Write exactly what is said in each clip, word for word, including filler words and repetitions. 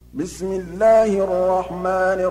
بسم الله الرحمن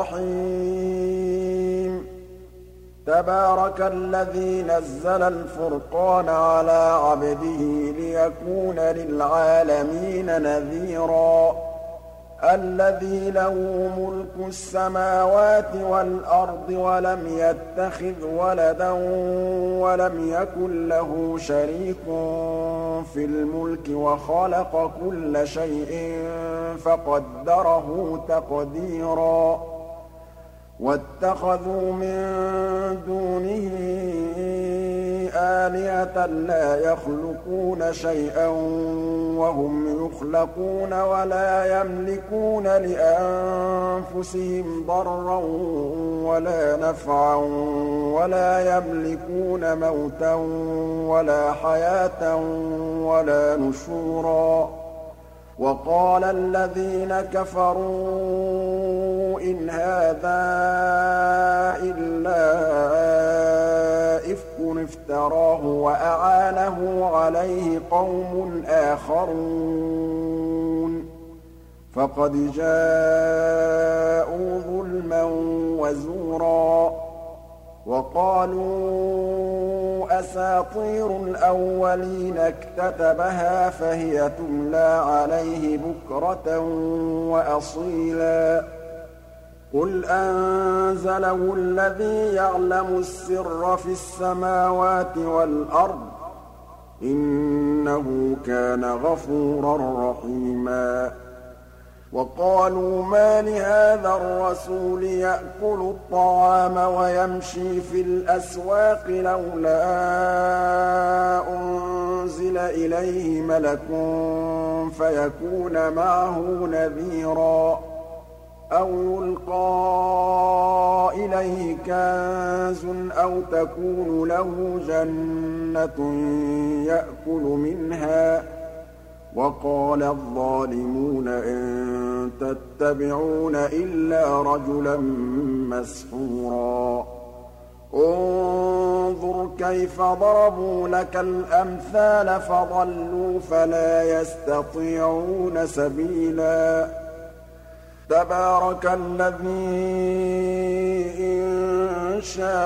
الرحيم تبارك الذي نزل الفرقان على عبده ليكون للعالمين نذيرا الذي له ملك السماوات والأرض ولم يتخذ ولدا ولم يكن له شريك في الملك وخلق كل شيء فقدره تقديرا واتخذوا من دونه آلهة لا يخلقون شيئا وهم يخلقون ولا يملكون لأنفسهم ضرا ولا نفعا ولا يملكون موتا ولا حياة ولا نشورا وقال الذين كفروا إن هذا إلا إفك افتراه وأعانه عليه قوم آخرون فقد جاءوا ظلما وزورا وقالوا أساطير الأولين اكتتبها فهي تملى عليه بكرة وأصيلا قل أنزله الذي يعلم السر في السماوات والأرض إنه كان غفورا رحيما وقالوا ما لهذا الرسول يأكل الطعام ويمشي في الأسواق لولا أنزل إليه ملك فيكون معه نذيرا أو يلقى إليه كنز أو تكون له جنة يأكل منها وقال الظالمون إن تتبعون إلا رجلا مسحورا انظر كيف ضربوا لك الأمثال فضلوا فلا يستطيعون سبيلا تبارك الذي إن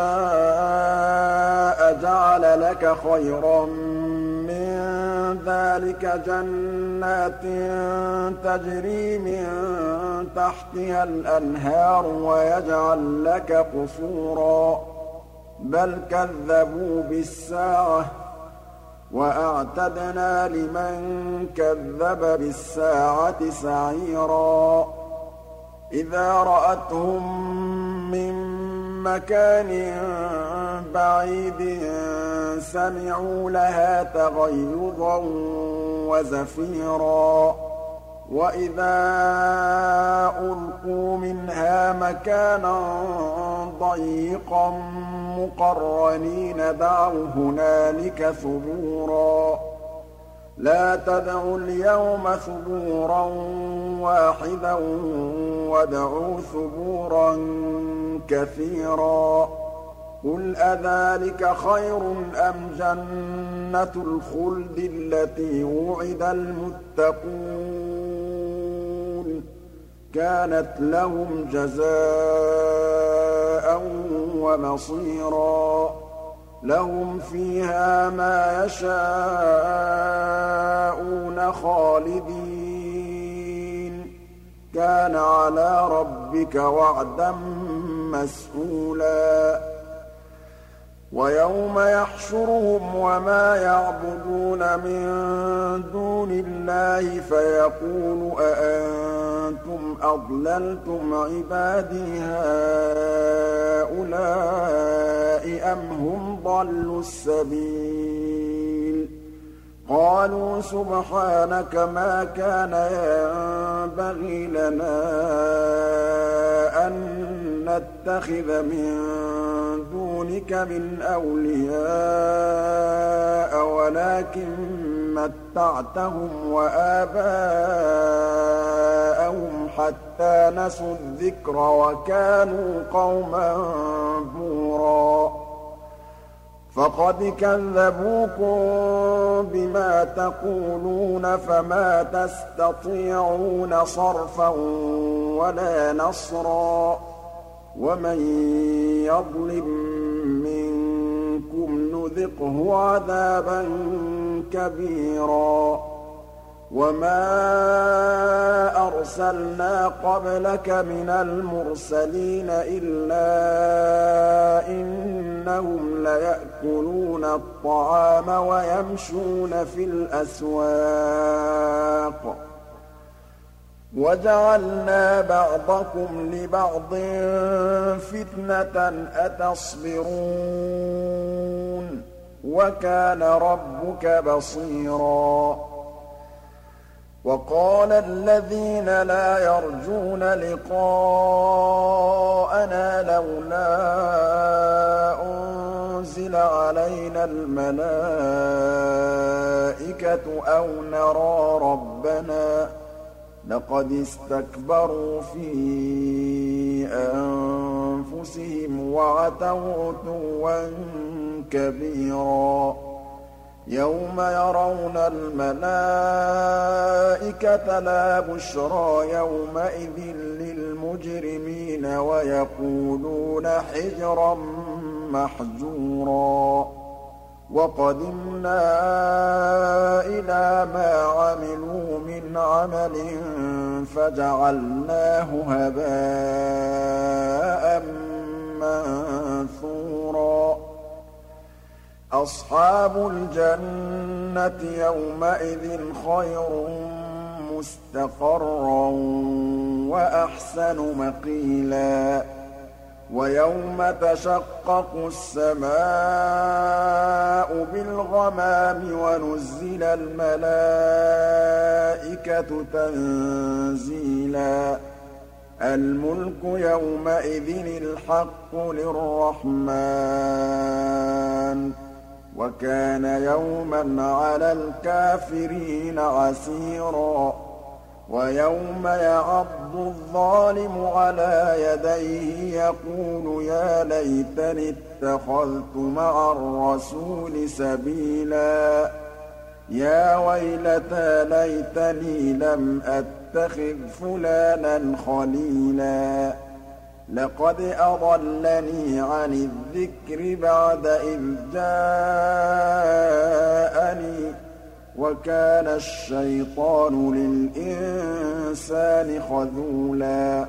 شاء جعل لك خيرا من ذلك جنات تجري من تحتها الأنهار ويجعل لك قصورا بل كذبوا بالساعة وأعتدنا لمن كذب بالساعة سعيرا إذا رأتهم من مكان بعيد سمعوا لها تغيظا وزفيرا وإذا ألقوا منها مكانا ضيقا مقرنين دعوا هنالك ثبورا لا تدعوا اليوم ثبورا واحدا وادعوا ثبورا كثيرا قل أذلك خير أم جنة الخلد التي وعد المتقون كانت لهم جزاء ومصيرا لهم فيها ما يشاءون خالدين كان على ربك وعدا مسئولا ويوم يحشرهم وما يعبدون من دون الله فيقول أأنتم أضللتم عبادي هؤلاء أم هم ضلوا السبيل قالوا سبحانك ما كان ينبغي لنا أن نتخذ من دونك من أولياء ولكن متعتهم وآباءهم حتى نسوا الذكر وكانوا قوما بورا فَقَدْ كَذَّبُوكُم بِمَا تَقُولُونَ فَمَا تَسْتَطِيعُونَ صَرْفًا وَلَا نَصْرًا ۚ وَمَن يَظْلِم مِّنكُمْ نُذِقْهُ عَذَابًا كَبِيرًا وَمَا أَرْسَلْنَا قَبْلَكَ مِنَ الْمُرْسَلِينَ إِلَّا إِنَّهُمْ لَيَأْكُلُونَ الطَّعَامَ وَيَمْشُونَ فِي الْأَسْوَاقِ ۗ وَجَعَلْنَا بَعْضَكُمْ لِبَعْضٍ فِتْنَةً أَتَصْبِرُونَ ۗ وَكَانَ رَبُّكَ بَصِيرًا. وَقَالَ الَّذِينَ لَا يَرْجُونَ لِقَاءَنَا لَوْلَا أُنزِلَ عَلَيْنَا الْمَلَائِكَةُ أَوْ نَرَىٰ رَبَّنَا ۗ لَقَدِ اسْتَكْبَرُوا فِي أَنفُسِهِمْ وَعَتَوْا عُتُوًّا كَبِيرًا. يَوْمَ يَرَوْنَ الْمَلَائِكَةَ لَا بُشْرَىٰ يَوْمَئِذٍ لِّلْمُجْرِمِينَ وَيَقُولُونَ حِجْرًا مَّحْجُورًا. وَقَدِمْنَا إِلَىٰ مَا عَمِلُوا مِنْ عَمَلٍ فَجَعَلْنَاهُ هَبَاءً مَّنثُورًا. أَصْحَابُ الْجَنَّةِ يَوْمَئِذٍ خَيْرٌ مُّسْتَقَرًّا وَأَحْسَنُ مَقِيلًا. وَيَوْمَ تَشَقَّقُ السَّمَاءُ بِالْغَمَامِ وَنُزِّلَ الْمَلَائِكَةُ تَنزِيلًا. الْمُلْكُ يَوْمَئِذٍ الْحَقُّ لِلرَّحْمَٰنِ ۚ وَكَانَ يَوْمًا عَلَى الْكَافِرِينَ عَسِيرًا. وَيَوْمَ يَعَضُّ الظَّالِمُ عَلَىٰ يَدَيْهِ يَقُولُ يَا لَيْتَنِي اتَّخَذْتُ مَعَ الرَّسُولِ سَبِيلًا. يَا وَيْلَتَىٰ لَيْتَنِي لَمْ أَتَّخِذْ فُلَانًا خَلِيلًا. لَّقَدْ أَضَلَّنِي عَنِ الذِّكْرِ بَعْدَ إِذْ جَاءَنِي ۗ وَكَانَ الشَّيْطَانُ لِلْإِنسَانِ خَذُولًا.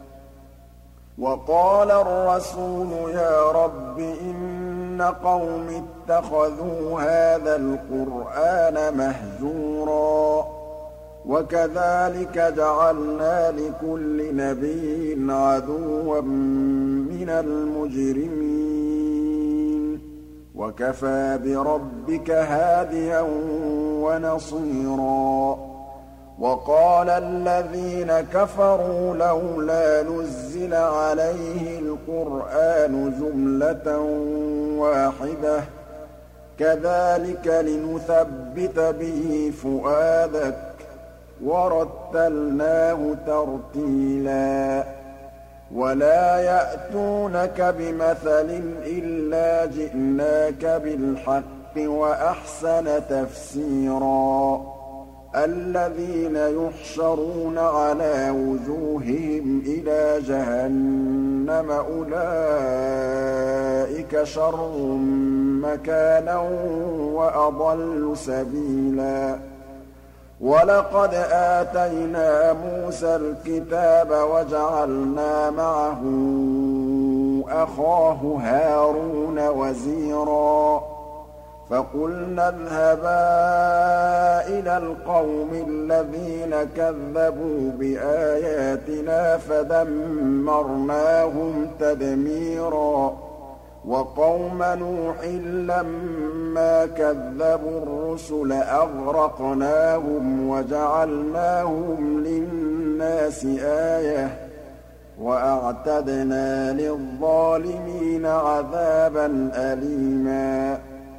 وَقَالَ الرَّسُولُ يَا رَبِّ إِنَّ قَوْمِي اتَّخَذُوا هَٰذَا الْقُرْآنَ مَهْجُورًا. وَكَذَٰلِكَ جَعَلْنَا لِكُلِّ نَبِيٍّ عَدُوًّا مِّنَ الْمُجْرِمِينَ ۗ وَكَفَىٰ بِرَبِّكَ هَادِيًا وَنَصِيرًا. وَقَالَ الَّذِينَ كَفَرُوا لَوْلَا نُزِّلَ عَلَيْهِ الْقُرْآنُ جُمْلَةً وَاحِدَةً ۚ كَذَٰلِكَ لِنُثَبِّتَ بِهِ فُؤَادَكَ ۖ وَرَتَّلْنَاهُ تَرْتِيلًا. وَلَا يَأْتُونَكَ بِمَثَلٍ إِلَّا جِئْنَاكَ بِالْحَقِّ وَأَحْسَنَ تَفْسِيرًا. الَّذِينَ يُحْشَرُونَ عَلَىٰ وُجُوهِهِمْ إِلَىٰ جَهَنَّمَ أُولَٰئِكَ شَرٌّ مَّكَانًا وَأَضَلُّ سَبِيلًا. وَلَقَدْ آتَيْنَا مُوسَى الْكِتَابَ وَجَعَلْنَا مَعَهُ أَخَاهُ هَارُونَ وَزِيرًا. فَقُلْنَا اذْهَبَا إِلَى الْقَوْمِ الَّذِينَ كَذَّبُوا بِآيَاتِنَا فَدَمَّرْنَاهُمْ تَدْمِيرًا. وَقَوْمَ نُوحٍ لَّمَّا كَذَّبُوا الرُّسُلَ أَغْرَقْنَاهُمْ وَجَعَلْنَاهُمْ لِلنَّاسِ آيَةً ۖ وَأَعْتَدْنَا لِلظَّالِمِينَ عَذَابًا أَلِيمًا.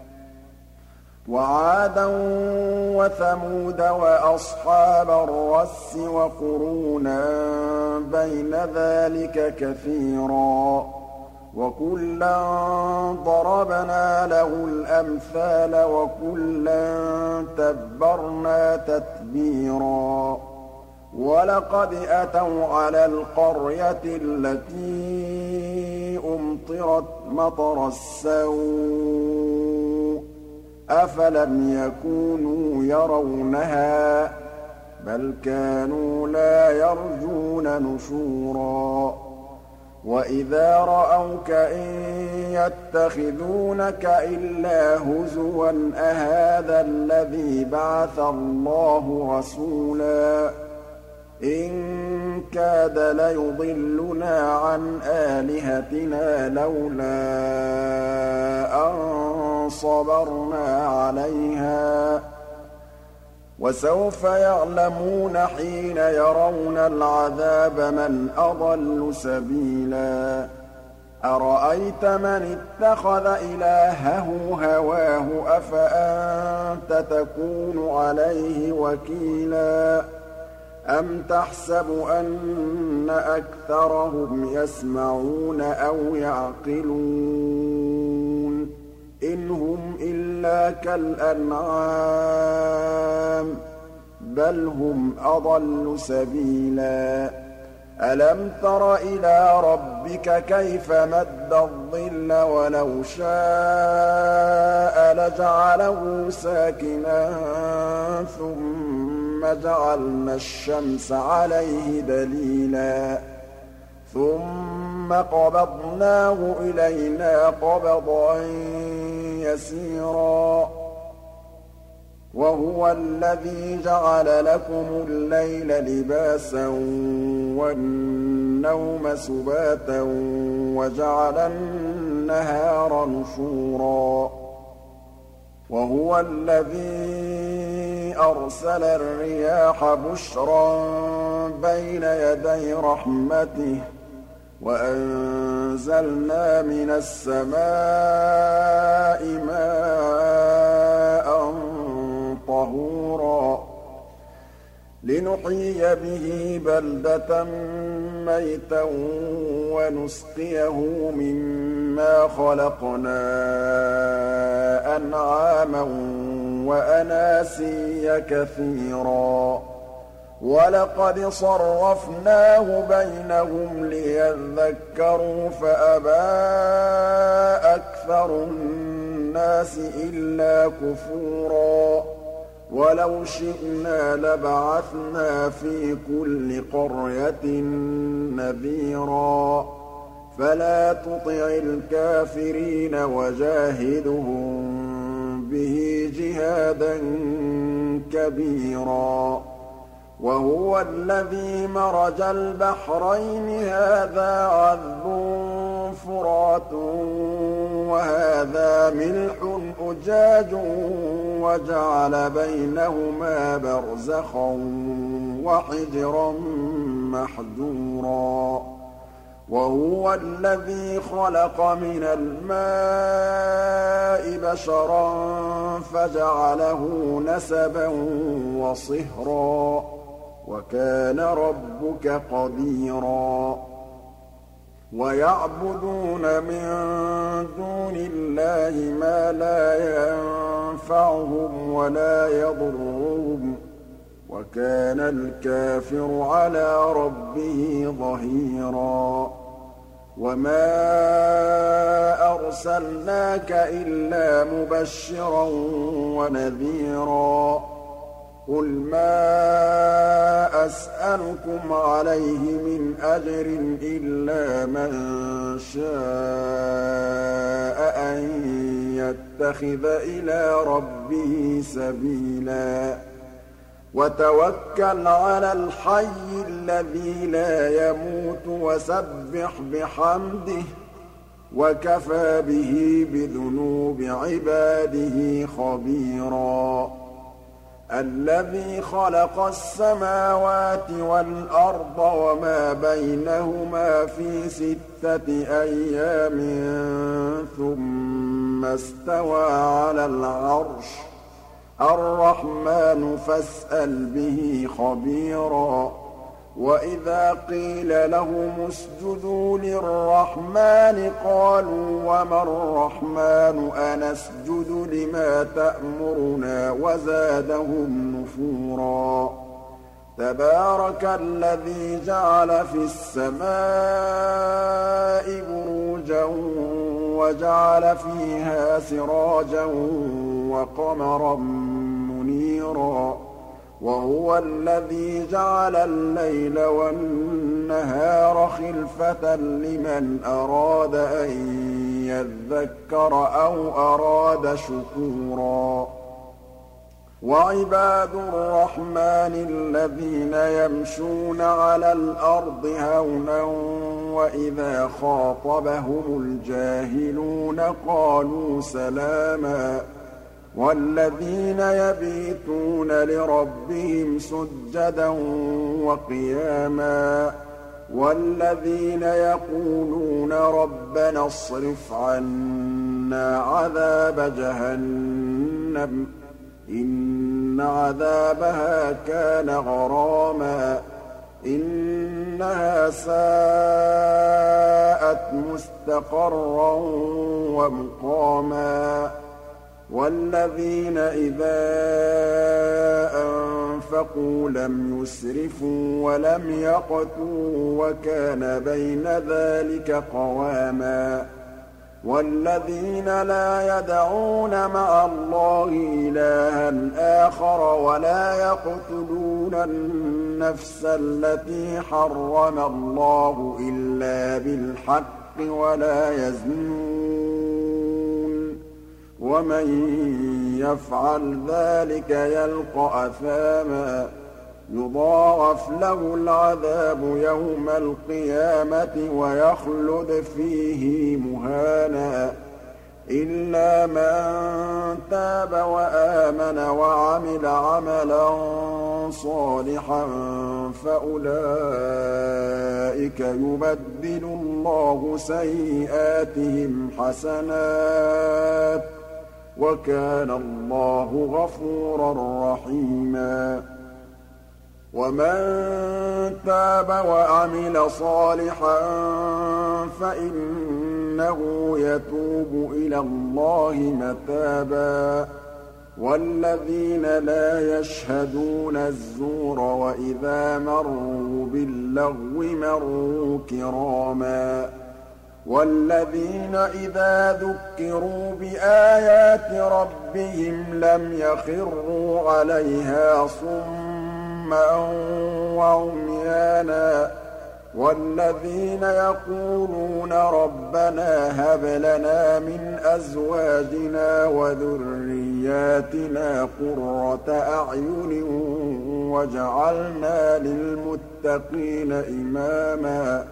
وَعَادًا وَثَمُودَ وَأَصْحَابَ الرَّسِّ وَقُرُونًا بَيْنَ ذَٰلِكَ كَثِيرًا. وَكُلًّا ضَرَبْنَا لَهُ الْأَمْثَالَ وَكُلًّا تَبَّرْنَا تَتْبِيرًا وَلَقَدْ أَتَوْا عَلَى الْقَرْيَةِ الَّتِي أُمْطِرَتْ مَطَرَ السَّوْءِ أَفَلَمْ يَكُونُوا يَرَوْنَهَا بَلْ كَانُوا لَا يَرْجُونَ نُشُورًا وَإِذَا رَأَوْكَ إِن يَتَّخِذُونَكَ إِلَّا هُزُوًا أَهَٰذَا الَّذِي بَعَثَ اللَّهُ رَسُولًا إِن كَادَ لَيُضِلُّنَا عَنْ آلِهَتِنَا لَوْلَا أَن صَبَرْنَا عَلَيْهَا وَسَوْفَ يَعْلَمُونَ حِينَ يَرَوْنَ الْعَذَابَ مَنْ أَضَلُّ سَبِيلًا أَرَأَيْتَ مَنِ اتَّخَذَ إِلَٰهَهُ هَوَاهُ أَفَأَنتَ تَكُونُ عَلَيْهِ وَكِيلًا أَمْ تَحْسَبُ أَنَّ أَكْثَرَهُمْ يَسْمَعُونَ أَوْ يَعْقِلُونَ إِنْ هُمْ إِلَّا كَالْأَنْعَامِ بَلْ هُمْ أَضَلُّ سَبِيلًا أَلَمْ تَرَ إِلَىٰ رَبِّكَ كَيْفَ مَدَّ الظِّلَّ وَلَوْ شَاءَ لَجَعَلَهُ سَاكِنًا ثُمَّ جَعَلْنَا الشَّمْسَ عَلَيْهِ دَلِيلًا ثُمَّ قَبَضْنَاهُ إِلَيْنَا قَبْضًا يَسِيرًا وَهُوَ الَّذِي جَعَلَ لَكُمُ اللَّيْلَ لِبَاسًا وَالنَّوْمَ سُبَاتًا وَجَعَلَ النَّهَارَ نُشُورًا وَهُوَ الَّذِي أَرْسَلَ الرِّيَاحَ بُشْرًا بَيْنَ يَدَيْ رَحْمَتِهِ وَأَنزَلْنَا مِنَ السَّمَاءِ مَاءً طَهُورًا لِّنُحْيِيَ بِهِ بَلْدَةً مَّيْتًا وَنُسْقِيَهُ مِمَّا خَلَقْنَا أَنْعَامًا وَأَنَاسِيَّ كَثِيرًا وَلَقَدْ صَرَّفْنَاهُ بَيْنَهُمْ لِيَذَّكَّرُوا فَأَبَىٰ أَكْثَرُ النَّاسِ إِلَّا كُفُورًا وَلَوْ شِئْنَا لَبَعَثْنَا فِي كُلِّ قَرْيَةٍ نَّذِيرًا فَلَا تُطِعِ الْكَافِرِينَ وَجَاهِدْهُم بِهِ جِهَادًا كَبِيرًا وَهُوَ الَّذِي مَرَجَ الْبَحْرَيْنِ هَٰذَا عَذْبٌ فُرَاتٌ وَهَٰذَا مِلْحٌ أُجَاجٌ وَجَعَلَ بَيْنَهُمَا بَرْزَخًا وَحِجْرًا مَّحْجُورًا وَهُوَ الَّذِي خَلَقَ مِنَ الْمَاءِ بَشَرًا فَجَعَلَهُ نَسَبًا وَصِهْرًا وَكَانَ رَبُّكَ قَدِيرًا وَيَعْبُدُونَ مِن دُونِ اللَّهِ مَا لَا يَنفَعُهُمْ وَلَا يَضُرُّهُمْ وَكَانَ الْكَافِرُ عَلَىٰ رَبِّهِ ظَهِيرًا وَمَا أَرْسَلْنَاكَ إِلَّا مُبَشِّرًا وَنَذِيرًا قُلْ مَا أَسْأَلُكُمْ عَلَيْهِ مِنْ أَجْرٍ إِلَّا مَن شَاءَ أَن يَتَّخِذَ إِلَىٰ رَبِّهِ سَبِيلًا وَتَوَكَّلْ عَلَى الْحَيِّ الَّذِي لَا يَمُوتُ وَسَبِّحْ بِحَمْدِهِ وَكَفَىٰ بِهِ بِذُنُوبِ عِبَادِهِ خَبِيرًا الَّذِي خَلَقَ السَّمَاوَاتِ وَالْأَرْضَ وَمَا بَيْنَهُمَا فِي سِتَّةِ أَيَّامٍ ثُمَّ اسْتَوَىٰ عَلَى الْعَرْشِ الرَّحْمَٰنُ فَاسْأَلْ بِهِ خَبِيرًا وَإِذَا قِيلَ لَهُمُ اسْجُدُوا لِلرَّحْمَٰنِ قَالُوا وَمَا الرَّحْمَٰنُ أَنَسْجُدُ لِمَا تَأْمُرُنَا وَزَادَهُمْ نُفُورًا تَبَارَكَ الَّذِي جَعَلَ فِي السَّمَاءِ بُرُوجًا وَجَعَلَ فِيهَا سِرَاجًا وَقَمَرًا مُّنِيرًا وَهُوَ الَّذِي جَعَلَ اللَّيْلَ وَالنَّهَارَ خِلْفَةً لِّمَنْ أَرَادَ أَن يَذَّكَّرَ أَوْ أَرَادَ شُكُورًا وَعِبَادُ الرَّحْمَٰنِ الَّذِينَ يَمْشُونَ عَلَى الْأَرْضِ هَوْنًا وَإِذَا خَاطَبَهُمُ الْجَاهِلُونَ قَالُوا سَلَامًا وَالَّذِينَ يَبِيتُونَ لِرَبِّهِمْ سُجَّدًا وَقِيَامًا وَالَّذِينَ يَقُولُونَ رَبَّنَا اصْرِفْ عَنَّا عَذَابَ جَهَنَّمَ إِنَّ عَذَابَهَا كَانَ غَرَامًا إِنَّهَا سَاءَتْ مُسْتَقَرًّا وَمُقَامًا وَالَّذِينَ إِذَا أَنفَقُوا لَمْ يُسْرِفُوا وَلَمْ يَقْتُرُوا وَكَانَ بَيْنَ ذَٰلِكَ قَوَامًا وَالَّذِينَ لَا يَدْعُونَ مَعَ اللَّهِ إِلَٰهًا آخَرَ وَلَا يَقْتُلُونَ النَّفْسَ الَّتِي حَرَّمَ اللَّهُ إِلَّا بِالْحَقِّ وَلَا يَزْنُونَ وَمَن يَفْعَلْ ذَٰلِكَ يَلْقَ أَثَامًا يُضَاعَفْ لَهُ الْعَذَابُ يَوْمَ الْقِيَامَةِ وَيَخْلُدْ فِيهِ مُهَانًا إِلَّا مَن تَابَ وَآمَنَ وَعَمِلَ عَمَلًا صَالِحًا فَأُولَٰئِكَ يُبَدِّلُ اللَّهُ سَيِّئَاتِهِمْ حَسَنَاتٍ ۗ وَكَانَ اللَّهُ غَفُورًا رَّحِيمًا وَمَن تَابَ وَعَمِلَ صَالِحًا فَإِنَّهُ يَتُوبُ إِلَى اللَّهِ مَتَابًا وَالَّذِينَ لَا يَشْهَدُونَ الزُّورَ وَإِذَا مَرُّوا بِاللَّغْوِ مَرُّوا كِرَامًا وَالَّذِينَ إِذَا ذُكِّرُوا بِآيَاتِ رَبِّهِمْ لَمْ يَخِرُّوا عَلَيْهَا صُمًّا وَعُمْيَانًا وَالَّذِينَ يَقُولُونَ رَبَّنَا هَبْ لَنَا مِنْ أَزْوَاجِنَا وَذُرِّيَّاتِنَا قُرَّةَ أَعْيُنٍ وَاجْعَلْنَا لِلْمُتَّقِينَ إِمَامًا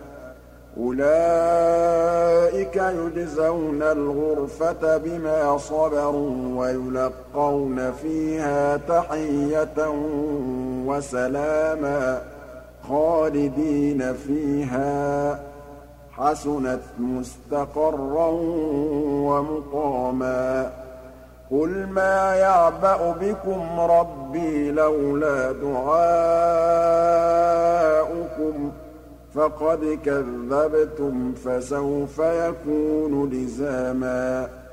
أُولَٰئِكَ يُجْزَوْنَ الْغُرْفَةَ بِمَا صَبَرُوا وَيُلَقَّوْنَ فِيهَا تَحِيَّةً وَسَلَامًا خَالِدِينَ فِيهَا حَسُنَتْ مُسْتَقَرًّا وَمُقَامًا قُلْ مَا يَعْبَأُ بِكُمْ رَبِّي لَوْلَا دُعَاؤُكُمْ فَقَدْ كَذَّبْتُمْ فَسَوْفَ يَكُونُ لِزَامًا